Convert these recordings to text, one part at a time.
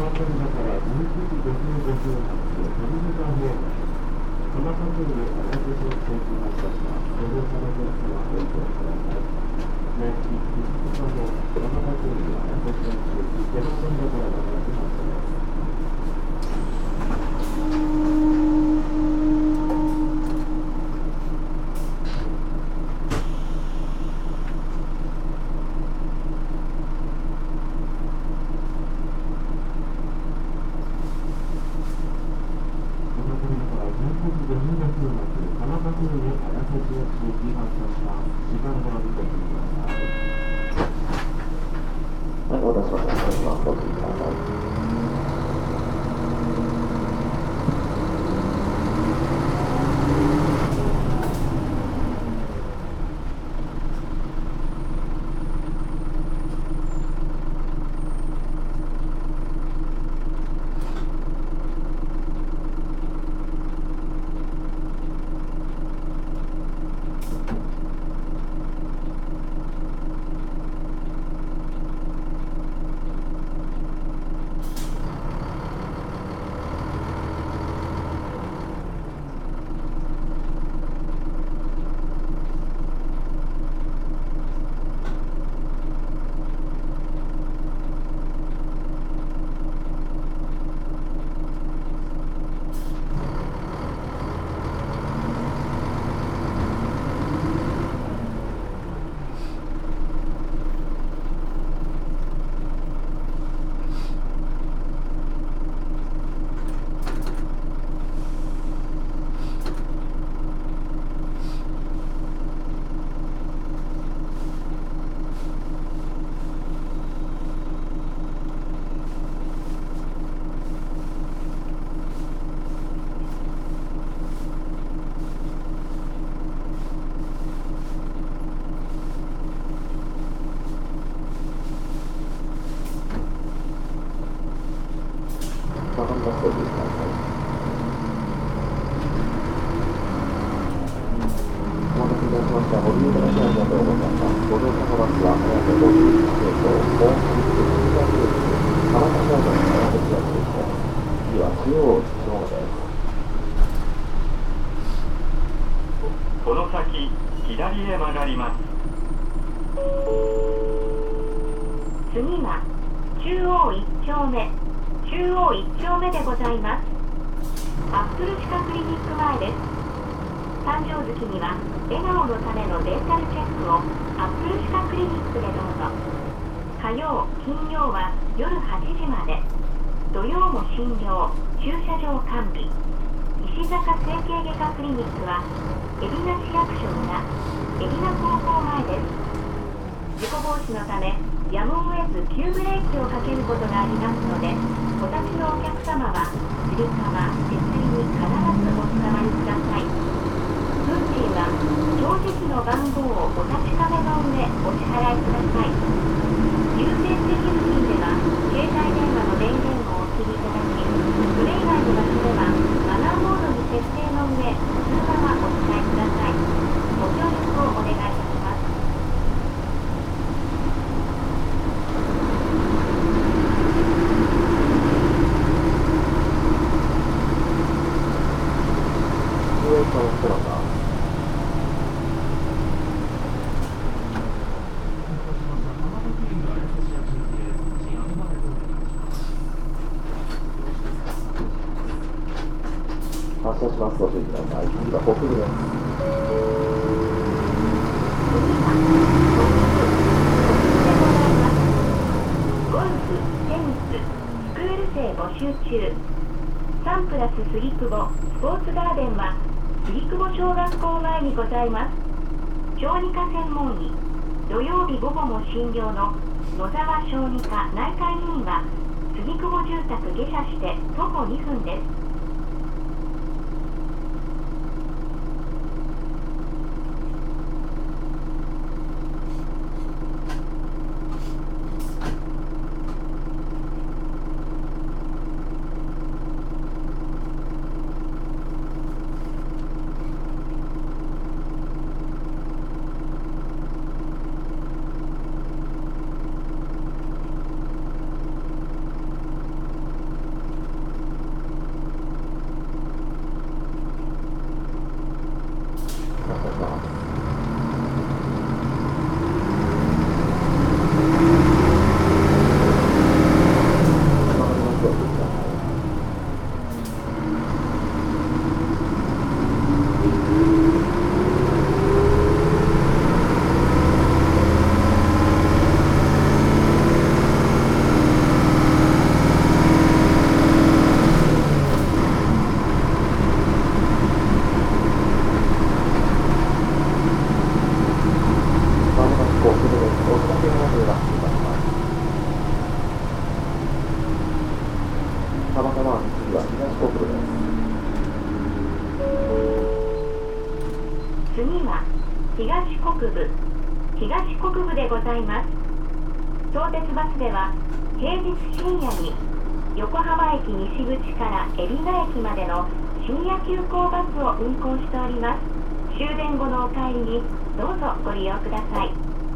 この先左へ曲がります。次は中央1丁目でございます。アップル歯科クリニック前です。誕生月には笑顔のためのデンタルチェックをアップル歯科クリニックでどうぞ。火曜金曜は夜8時まで。土曜も診療、駐車場完備。石坂整形外科クリニックは海老名市役所裏海老名高校前です。事故防止のためやむを得ず急ブレーキをかけることがありますので、お立ちのお客様はつり革、手すりに必ずおつかまりください。運賃は乗車機の番号をお確かめの上お支払いください。優先席付近では携帯電話の電源をお切りいただき、それ以外の場所ではマナーモードに設定の上通話はお控えください。ご協力をお願いいたします。 発車します。ご注意ください。次は北部です。 ゴルフ、テニス、スクール生募集中。サンプラス杉久保スポーツガーデンは杉久保小学校前にございます。小児科専門医、土曜日午後も診療の野沢小児科内科医院は杉久保住宅下車して徒歩2分です。 部でございます。相鉄バスでは平日深夜に横浜駅西口から海老名駅までの深夜急行バスを運行しております。終電後のお帰りにどうぞご利用ください。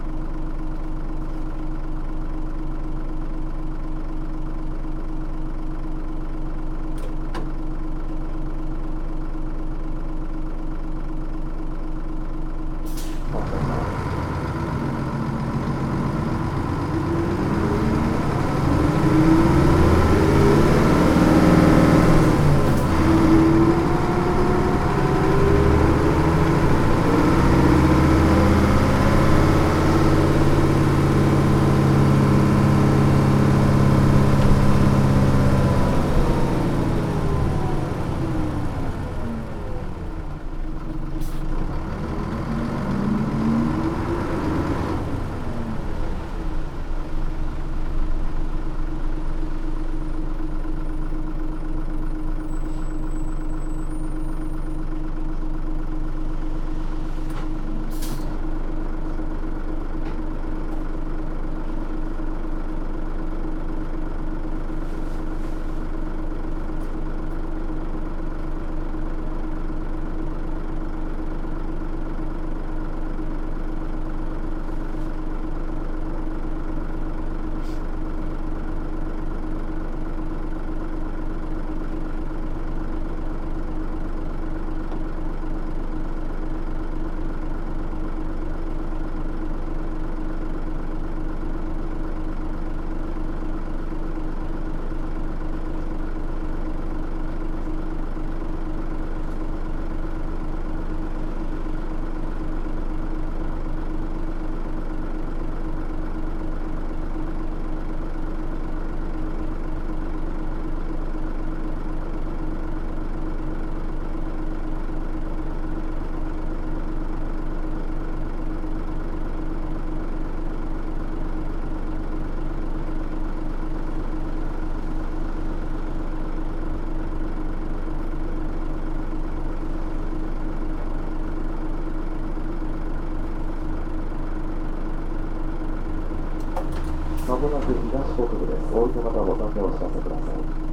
まもなく東北部です。お降りの方はボタンでお知らせください。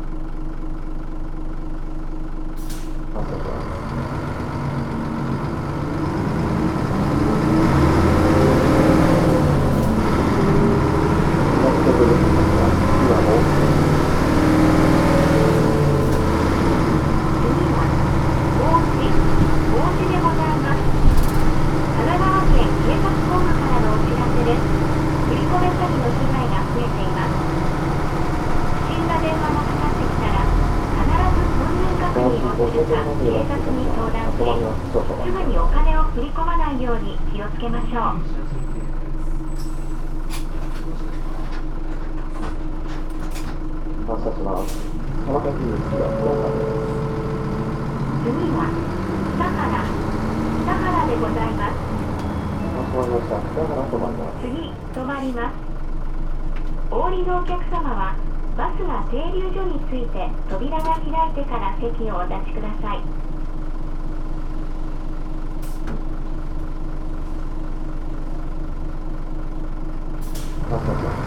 発車します。東北部ですが、今も次は王子でございます。神奈川県警察本部からのお知らせです。振り込め詐欺の被害が増えています。不審な電話がかかってきたら必ず本人確認をするか警察に相談し、すぐにお金を振り込まないように気をつけましょう。 発車します。川崎行きが福岡です。 次は北原でございます。 止まりました。北原止まります。 次、止まります。お降りのお客様はバスが停留所について扉が開いてから席をお立ちください。 発車します。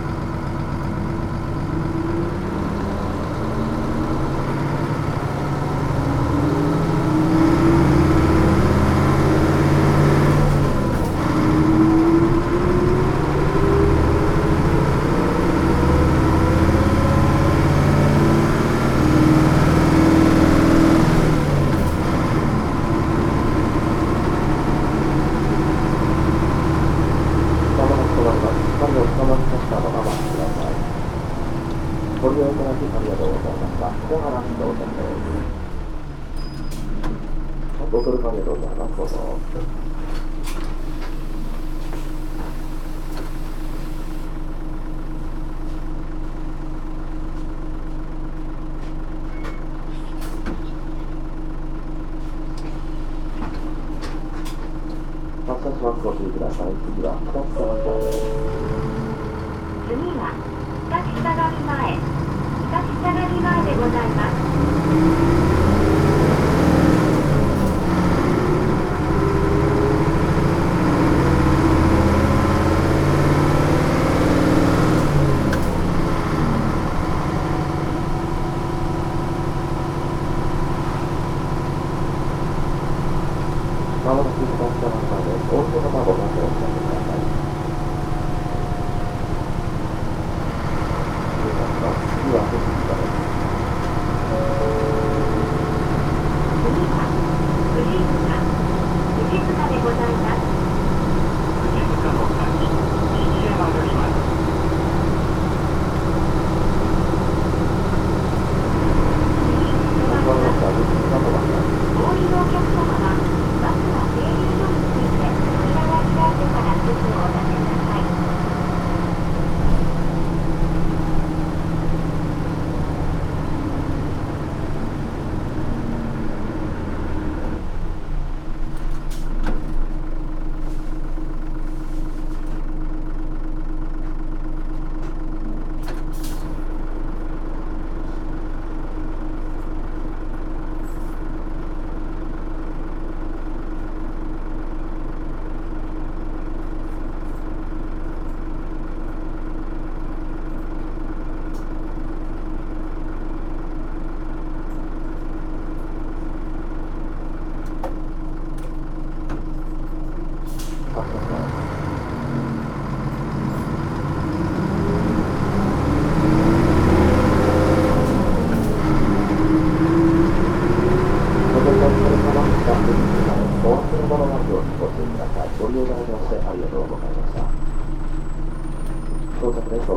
ご利用いただきありがとうございました。北原に到着です。ご協力ありがとうございます。どうぞ。発車します。ご注意ください。次は北北側です。 次は北北上前でございます。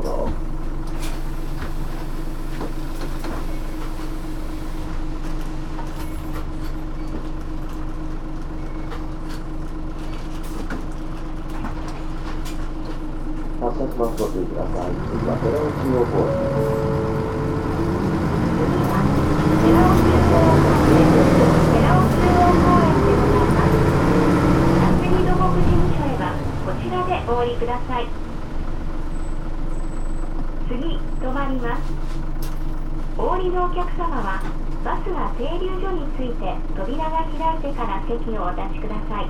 ぞ。発車します。ご注意ください。次は寺尾中央公園です。 寺尾中央公園でございます。アスリート国事務所へはこちらでお降りください。次、止まります。お降りのお客様はバスが停留所について扉が開いてから席をお立ちください。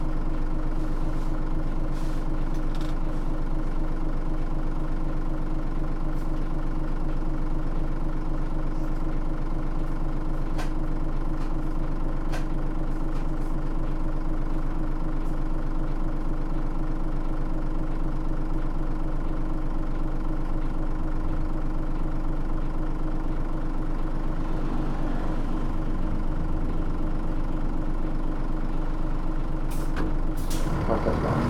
発車します。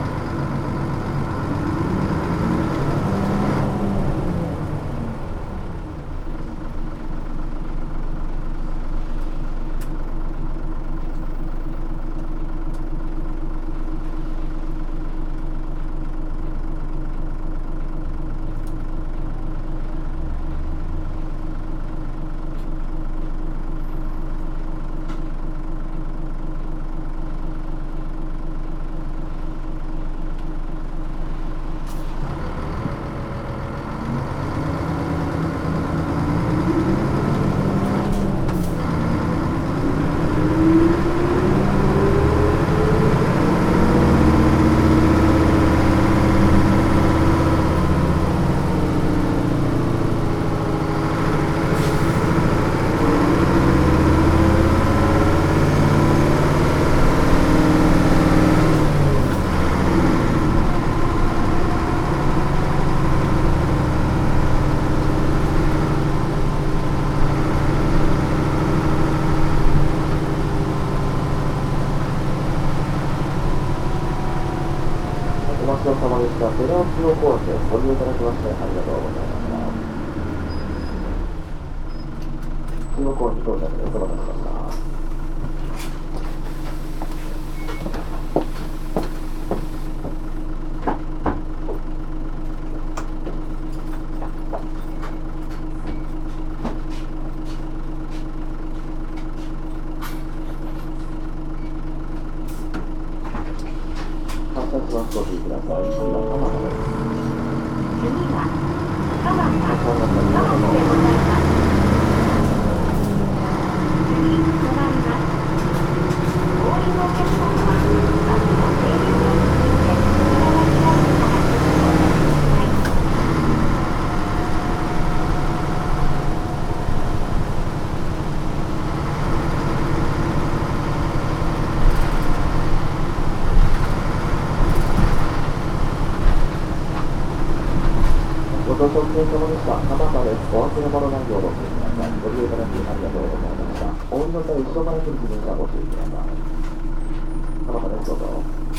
お待ちどうさまでした。寺尾中央公園でご利用いただきましてありがとうございました。中央公園に到着でお待たせしました。発車します。ご注意ください。次は蒲田です。 次は蒲田でございます。次、止まります。お降りのお客様はバスが停留所について扉が開いてから席をお立ちください。 ご搭乗お疲れ様でした。蒲田です。お忘れ物ないようご注意ください。ご利用いただきありがとうございました。お降りの際、後ろから来る自転車ご注意ください。蒲田です。どうぞ。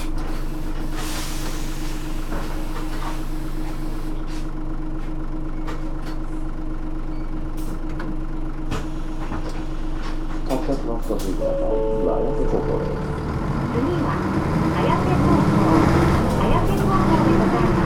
発車します。ご注意ください。次は綾瀬高校です。 次は綾瀬高校でございます。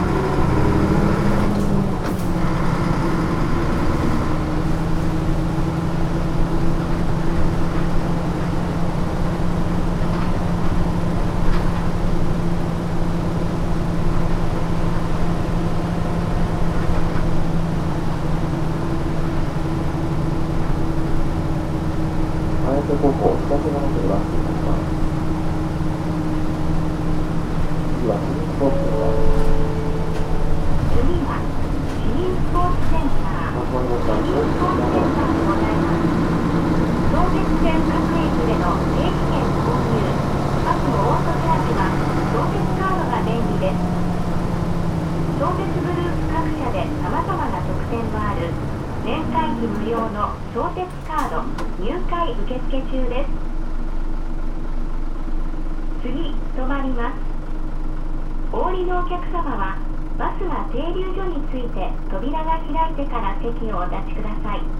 綾瀬高校北瀬川区では失礼いたします。次は市民スポーツセンターです。 次は市民スポーツセンター。 まとまりました。 市民スポーツセンターでございます。相鉄線各駅での定期券購入、バスのオートチャージは相鉄カードが便利です。相鉄グループ各社で様々な特典のある年会費無料の相鉄カード入会受付中です。次、止まります。お降りのお客様はバスは停留所について扉が開いてから席をお立ちください。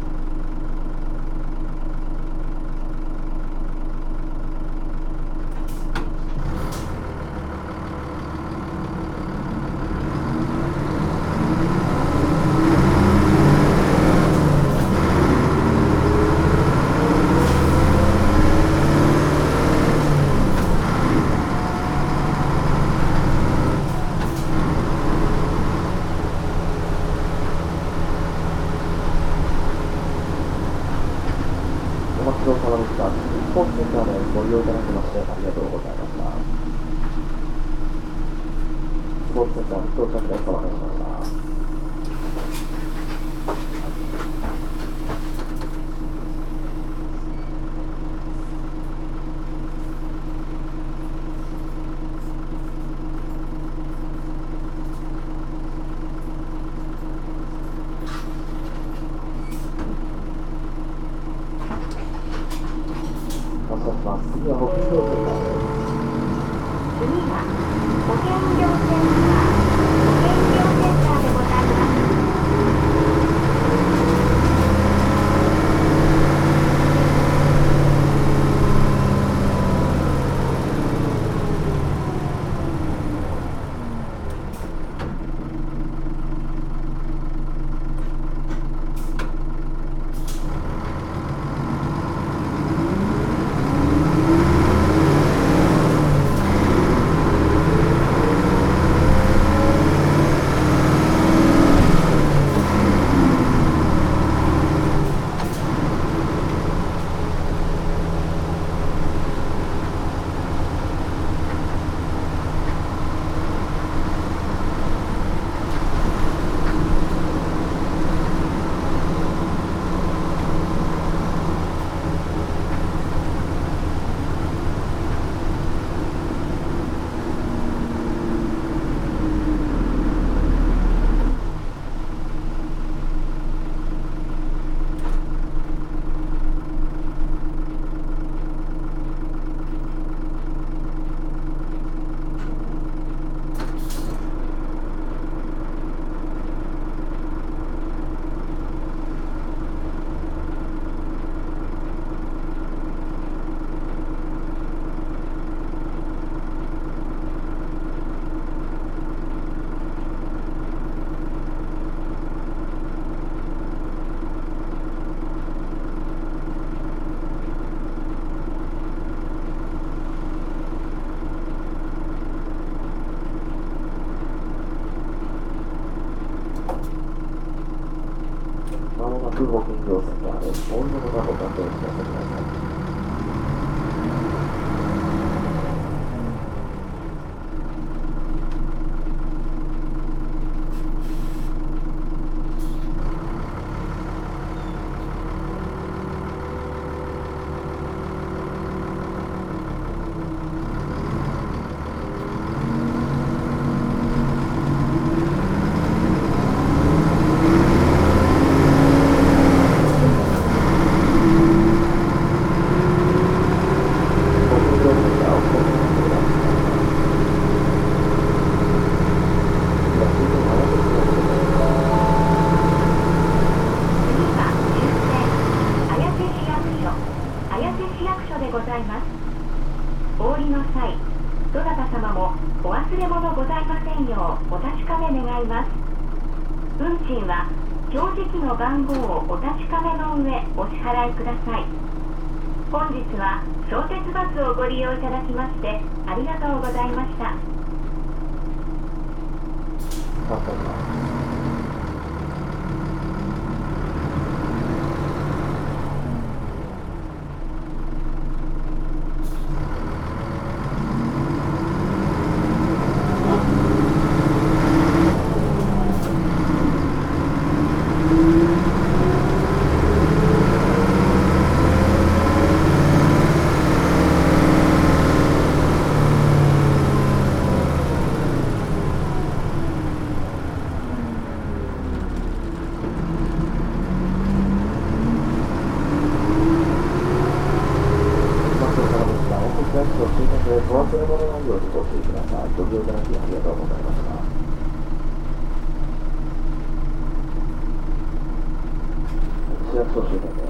お待ちどおさまでした。スポーツセンターでご利用いただきましてありがとうございました。スポーツセンターに到着でお待たせしました。次は保健業センターです。 次は保健業センターでございます。まもなく保健業センターです。お降りの方ご担当してください。お降りの際、どなた様もお忘れ物ございませんようお確かめ願います。運賃は表示器の番号をお確かめの上お支払いください。本日は相鉄バスをご利用いただきましてありがとうございました。お忘れ物ないようにご注意ください。ご利用いただきありがとうございました。 所周辺で